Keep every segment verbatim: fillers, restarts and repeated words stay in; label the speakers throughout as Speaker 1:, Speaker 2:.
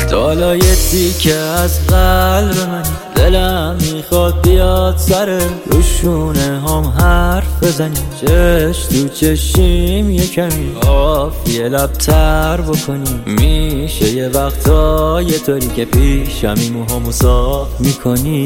Speaker 1: تو حالا یه تیکه از قلب منی، دلم میخواد بیاد سر روشونه هم حرف بزنی، چش تو چشیم یه کمی آفیه لب تر بکنی. میشه یه وقتا یه طوری که پیشمی موهامو صاف میکنی.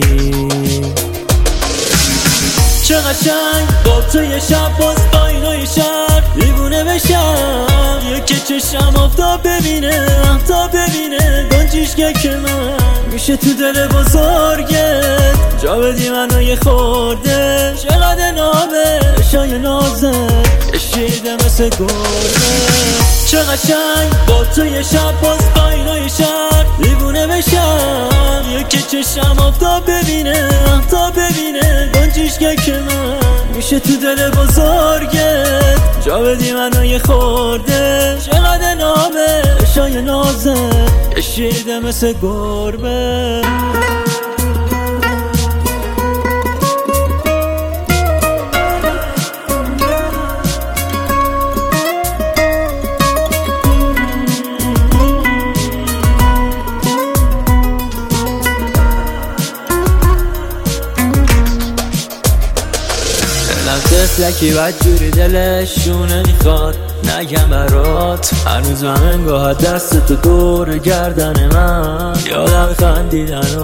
Speaker 1: چه قشنگ با تو یه شب باز آینای شهر دیوونه بشم، یکی چشم آفتاب ببینه آفتاب ببینه گنجیش که من میشه تو دل بزرگت جا بدی منو یه خورده. چقدر نامه شای نازه کشیده مثل گرده. چه قشنگ با تو یه شب باز آینای شهر دیوونه بشم، یکی چشم آفتاب ببینه آفتاب ببینه گنجیش که من میشه تو دل بزرگت جا بدی منو یه خورده. چقدر نامه شای نازه کشیده مثل گربه. تفلکی بدجوری دلشونه میخواد نگم برات، هنوز من انگاه دست تو دور گردن من، یادم خندیدن